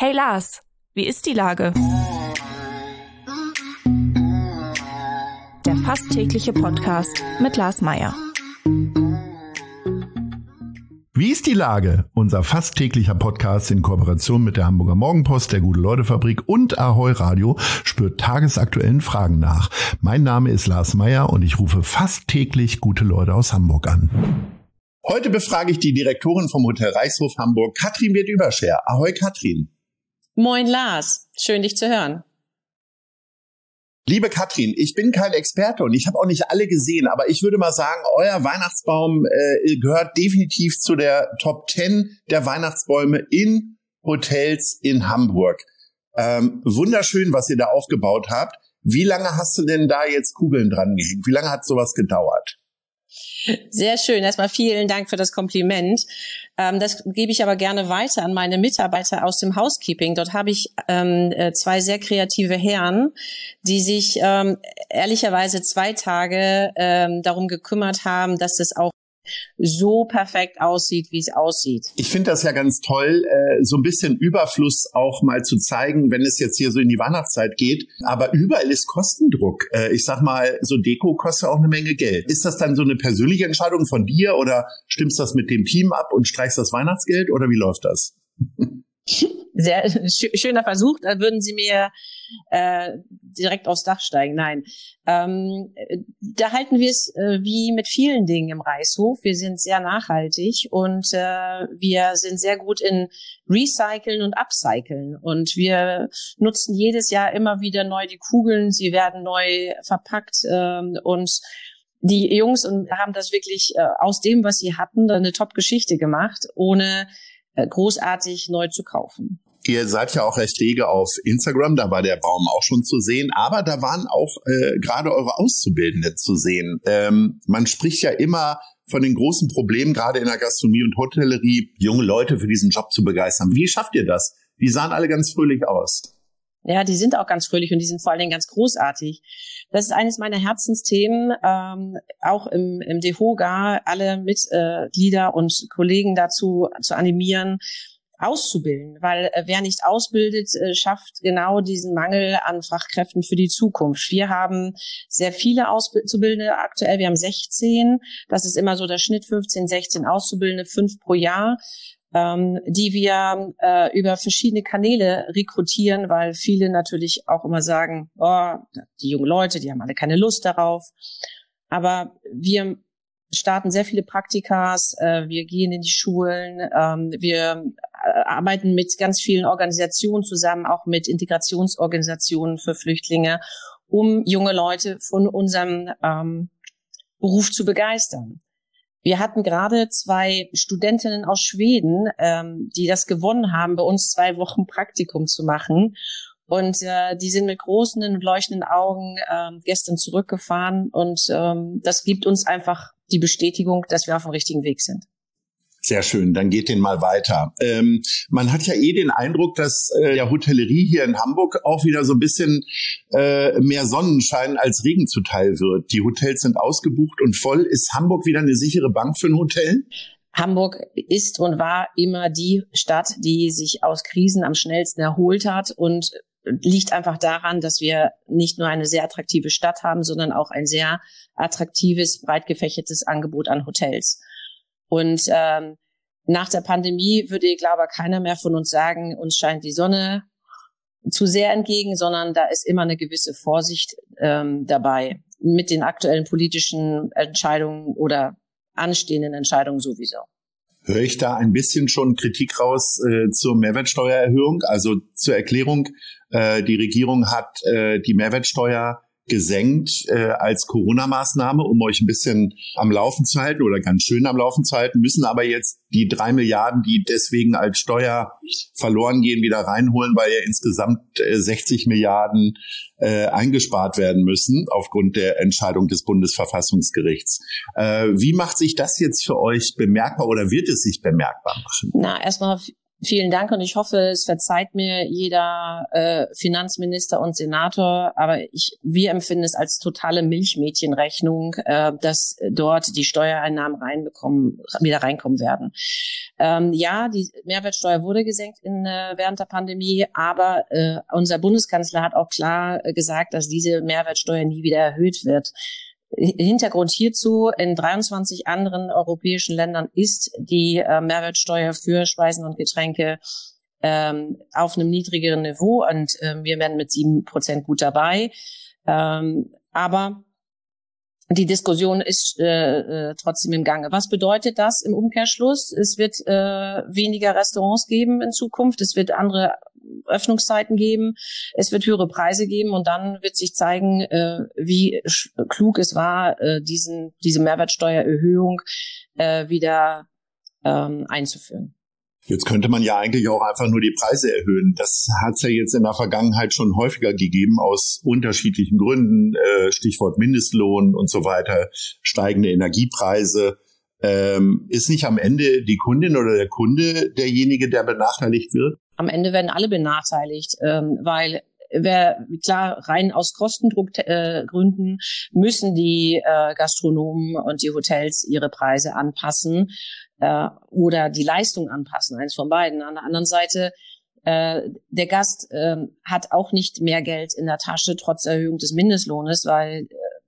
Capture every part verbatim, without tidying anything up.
Hey Lars, wie ist die Lage? Der fast tägliche Podcast mit Lars Meyer. Wie ist die Lage? Unser fast täglicher Podcast in Kooperation mit der Hamburger Morgenpost, der Gute-Leute-Fabrik und Ahoi Radio spürt tagesaktuellen Fragen nach. Mein Name ist Lars Meyer und ich rufe fast täglich gute Leute aus Hamburg an. Heute befrage ich die Direktorin vom Hotel Reichshof Hamburg, Katrin Wirth-Überscher. Ahoi Katrin. Moin Lars, schön dich zu hören. Liebe Katrin, ich bin kein Experte und ich habe auch nicht alle gesehen, aber ich würde mal sagen, euer Weihnachtsbaum äh, gehört definitiv zu der Top zehn der Weihnachtsbäume in Hotels in Hamburg. Ähm, wunderschön, was ihr da aufgebaut habt. Wie lange hast du denn da jetzt Kugeln dran gehängt? Wie lange hat sowas gedauert? Sehr schön. Erstmal vielen Dank für das Kompliment. Ähm, das gebe ich aber gerne weiter an meine Mitarbeiter aus dem Housekeeping. Dort habe ich ähm, zwei sehr kreative Herren, die sich ähm, ehrlicherweise zwei Tage ähm, darum gekümmert haben, dass es auch so perfekt aussieht, wie es aussieht. Ich finde das ja ganz toll, äh, so ein bisschen Überfluss auch mal zu zeigen, wenn es jetzt hier so in die Weihnachtszeit geht. Aber überall ist Kostendruck. Äh, ich sag mal, so Deko kostet auch eine Menge Geld. Ist das dann so eine persönliche Entscheidung von dir oder stimmst das mit dem Team ab und streichst das Weihnachtsgeld oder wie läuft das? Sehr sch- schöner Versuch, da würden Sie mir äh, direkt aufs Dach steigen. Nein, ähm, da halten wir es äh, wie mit vielen Dingen im Reichshof. Wir sind sehr nachhaltig und äh, wir sind sehr gut in Recyceln und Upcyceln. Und wir nutzen jedes Jahr immer wieder neu die Kugeln. Sie werden neu verpackt ähm, und die Jungs haben das wirklich äh, aus dem, was sie hatten, eine Top-Geschichte gemacht, ohne großartig neu zu kaufen. Ihr seid ja auch recht rege auf Instagram, da war der Baum auch schon zu sehen, aber da waren auch äh, gerade eure Auszubildenden zu sehen. Ähm, man spricht ja immer von den großen Problemen, gerade in der Gastronomie und Hotellerie, junge Leute für diesen Job zu begeistern. Wie schafft ihr das? Die sahen alle ganz fröhlich aus. Ja, die sind auch ganz fröhlich und die sind vor allen Dingen ganz großartig. Das ist eines meiner Herzensthemen, ähm, auch im, im DEHOGA, alle Mitglieder äh, und Kollegen dazu zu animieren, auszubilden. Weil äh, wer nicht ausbildet, äh, schafft genau diesen Mangel an Fachkräften für die Zukunft. Wir haben sehr viele Auszubildende aktuell, wir haben sechzehn, das ist immer so der Schnitt, fünfzehn, sechzehn Auszubildende, fünf pro Jahr. Ähm, die wir äh, über verschiedene Kanäle rekrutieren, weil viele natürlich auch immer sagen, oh, die jungen Leute, die haben alle keine Lust darauf. Aber wir starten sehr viele Praktikas, äh, wir gehen in die Schulen, ähm, wir arbeiten mit ganz vielen Organisationen zusammen, auch mit Integrationsorganisationen für Flüchtlinge, um junge Leute von unserem ähm, Beruf zu begeistern. Wir hatten gerade zwei Studentinnen aus Schweden, ähm, die das gewonnen haben, bei uns zwei Wochen Praktikum zu machen. Und äh, die sind mit großen und leuchtenden Augen ähm, gestern zurückgefahren. Und ähm, das gibt uns einfach die Bestätigung, dass wir auf dem richtigen Weg sind. Sehr schön, dann geht den mal weiter. Ähm, man hat ja eh den Eindruck, dass äh, der Hotellerie hier in Hamburg auch wieder so ein bisschen äh, mehr Sonnenschein als Regen zuteil wird. Die Hotels sind ausgebucht und voll. Ist Hamburg wieder eine sichere Bank für ein Hotel? Hamburg ist und war immer die Stadt, die sich aus Krisen am schnellsten erholt hat und liegt einfach daran, dass wir nicht nur eine sehr attraktive Stadt haben, sondern auch ein sehr attraktives, breit gefächertes Angebot an Hotels. Und ähm, nach der Pandemie würde, glaube ich, keiner mehr von uns sagen, uns scheint die Sonne zu sehr entgegen, sondern da ist immer eine gewisse Vorsicht ähm, dabei mit den aktuellen politischen Entscheidungen oder anstehenden Entscheidungen sowieso. Höre ich da ein bisschen schon Kritik raus äh, zur Mehrwertsteuererhöhung? Also zur Erklärung, äh, die Regierung hat äh, die Mehrwertsteuer gesenkt äh, als Corona-Maßnahme, um euch ein bisschen am Laufen zu halten oder ganz schön am Laufen zu halten, müssen aber jetzt die drei Milliarden, die deswegen als Steuer verloren gehen, wieder reinholen, weil ja insgesamt äh, sechzig Milliarden äh, eingespart werden müssen aufgrund der Entscheidung des Bundesverfassungsgerichts. Äh, wie macht sich das jetzt für euch bemerkbar oder wird es sich bemerkbar machen? Na, erstmal Vielen Dank und ich hoffe, es verzeiht mir jeder äh, Finanzminister und Senator, aber ich, wir empfinden es als totale Milchmädchenrechnung, äh, dass dort die Steuereinnahmen reinbekommen, wieder reinkommen werden. Ähm, ja, die Mehrwertsteuer wurde gesenkt in, äh, während der Pandemie, aber äh, unser Bundeskanzler hat auch klar äh, gesagt, dass diese Mehrwertsteuer nie wieder erhöht wird. Hintergrund hierzu: in dreiundzwanzig anderen europäischen Ländern ist die äh, Mehrwertsteuer für Speisen und Getränke ähm, auf einem niedrigeren Niveau und äh, wir werden mit sieben Prozent gut dabei. Ähm, aber die Diskussion ist äh, äh, trotzdem im Gange. Was bedeutet das im Umkehrschluss? Es wird äh, weniger Restaurants geben in Zukunft, es wird andere Öffnungszeiten geben, es wird höhere Preise geben und dann wird sich zeigen, äh, wie sch- klug es war, äh, diesen diese Mehrwertsteuererhöhung äh, wieder ähm, einzuführen. Jetzt könnte man ja eigentlich auch einfach nur die Preise erhöhen. Das hat es ja jetzt in der Vergangenheit schon häufiger gegeben, aus unterschiedlichen Gründen, äh, Stichwort Mindestlohn und so weiter, steigende Energiepreise. Ähm, ist nicht am Ende die Kundin oder der Kunde derjenige, der benachteiligt wird? Am Ende werden alle benachteiligt, ähm, weil wer, klar, rein aus Kostendruckgründen äh, müssen die äh, Gastronomen und die Hotels ihre Preise anpassen äh, oder die Leistung anpassen, eins von beiden. An der anderen Seite, äh, der Gast äh, hat auch nicht mehr Geld in der Tasche, trotz Erhöhung des Mindestlohnes, weil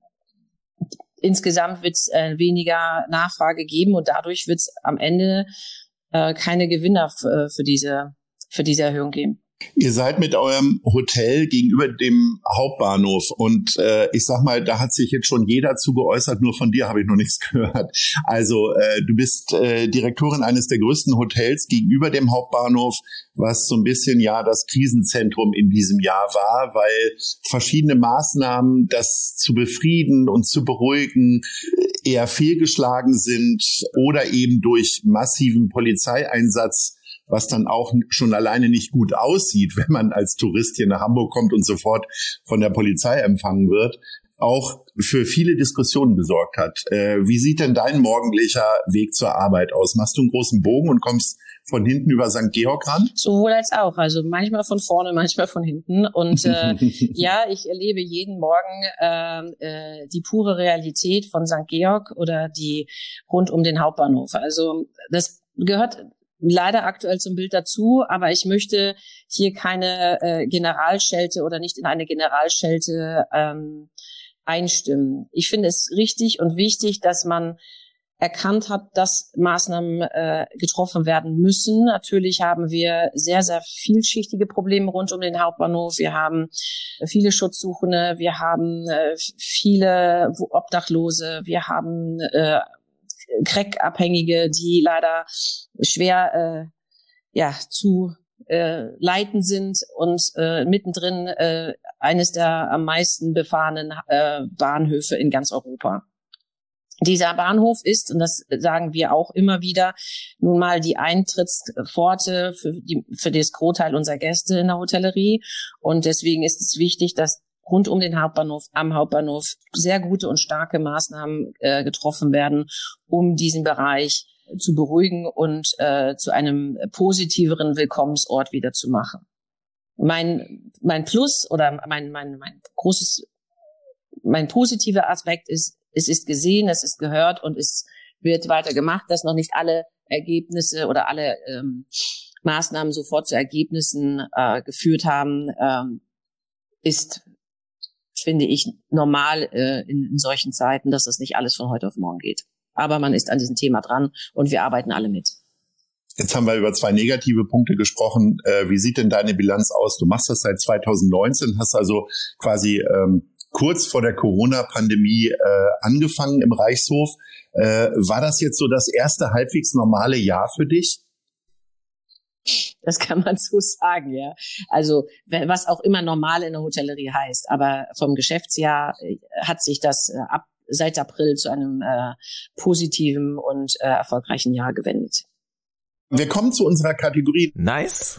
äh, insgesamt wird es äh, weniger Nachfrage geben und dadurch wird es am Ende äh, keine Gewinner f- äh, für diese für diese Erhöhung geben. Ihr seid mit eurem Hotel gegenüber dem Hauptbahnhof und äh, ich sag mal, da hat sich jetzt schon jeder zu geäußert, nur von dir habe ich noch nichts gehört. Also äh, du bist äh, Direktorin eines der größten Hotels gegenüber dem Hauptbahnhof, was so ein bisschen ja das Krisenzentrum in diesem Jahr war, weil verschiedene Maßnahmen, das zu befrieden und zu beruhigen, eher fehlgeschlagen sind oder eben durch massiven Polizeieinsatz, was dann auch schon alleine nicht gut aussieht, wenn man als Tourist hier nach Hamburg kommt und sofort von der Polizei empfangen wird, auch für viele Diskussionen gesorgt hat. Äh, wie sieht denn dein morgendlicher Weg zur Arbeit aus? Machst du einen großen Bogen und kommst von hinten über Sankt Georg ran? Sowohl als auch. Also manchmal von vorne, manchmal von hinten. Und äh, ja, ich erlebe jeden Morgen äh, äh, die pure Realität von Sankt Georg oder die rund um den Hauptbahnhof. Also das gehört leider aktuell zum Bild dazu, aber ich möchte hier keine äh, Generalschelte oder nicht in eine Generalschelte ähm, einstimmen. Ich finde es richtig und wichtig, dass man erkannt hat, dass Maßnahmen äh, getroffen werden müssen. Natürlich haben wir sehr, sehr vielschichtige Probleme rund um den Hauptbahnhof. Wir haben viele Schutzsuchende, wir haben äh, viele Obdachlose, wir haben äh, Crack-Abhängige, die leider schwer äh, ja zu äh, leiten sind und äh, mittendrin äh, eines der am meisten befahrenen äh, Bahnhöfe in ganz Europa. Dieser Bahnhof ist, und das sagen wir auch immer wieder, nun mal die Eintrittspforte für, die, für das Großteil unserer Gäste in der Hotellerie. Und deswegen ist es wichtig, dass rund um den Hauptbahnhof, am Hauptbahnhof sehr gute und starke Maßnahmen äh, getroffen werden, um diesen Bereich zu beruhigen und äh, zu einem positiveren Willkommensort wieder zu machen. Mein mein Plus oder mein mein mein großes mein positiver Aspekt ist, es ist gesehen, es ist gehört und es wird weiter gemacht, dass noch nicht alle Ergebnisse oder alle ähm, Maßnahmen sofort zu Ergebnissen äh, geführt haben, ähm, ist, finde ich, normal äh, in, in solchen Zeiten, dass das nicht alles von heute auf morgen geht. Aber man ist an diesem Thema dran und wir arbeiten alle mit. Jetzt haben wir über zwei negative Punkte gesprochen. Äh, wie sieht denn deine Bilanz aus? Du machst das seit zwanzig neunzehn, hast also quasi ähm, kurz vor der Corona-Pandemie äh, angefangen im Reichshof. Äh, war das jetzt so das erste halbwegs normale Jahr für dich? Das kann man so sagen, ja. Also was auch immer normal in der Hotellerie heißt. Aber vom Geschäftsjahr hat sich das äh, ab seit April zu einem äh, positiven und äh, erfolgreichen Jahr gewendet. Wir kommen zu unserer Kategorie Nice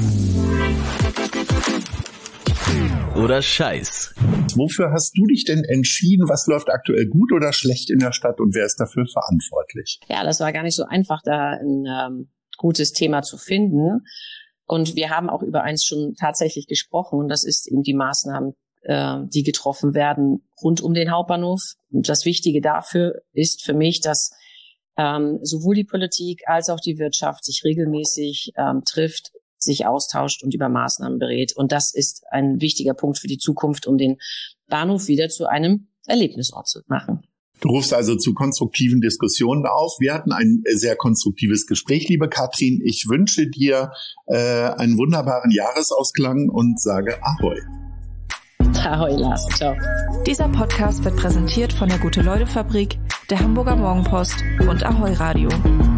oder Scheiß. Wofür hast du dich denn entschieden? Was läuft aktuell gut oder schlecht in der Stadt und wer ist dafür verantwortlich? Ja, das war gar nicht so einfach, da ein ähm, gutes Thema zu finden. Und wir haben auch über eins schon tatsächlich gesprochen, und das ist eben die Maßnahmen, äh, die getroffen werden rund um den Hauptbahnhof. Und das Wichtige dafür ist für mich, dass ähm, sowohl die Politik als auch die Wirtschaft sich regelmäßig ähm, trifft, sich austauscht und über Maßnahmen berät. Und das ist ein wichtiger Punkt für die Zukunft, um den Bahnhof wieder zu einem Erlebnisort zu machen. Du rufst also zu konstruktiven Diskussionen auf. Wir hatten ein sehr konstruktives Gespräch, liebe Katrin. Ich wünsche dir äh, einen wunderbaren Jahresausklang und sage Ahoi. Ahoi, Lars. Ciao. Dieser Podcast wird präsentiert von der Gute-Leute-Fabrik, der Hamburger Morgenpost und Ahoi Radio.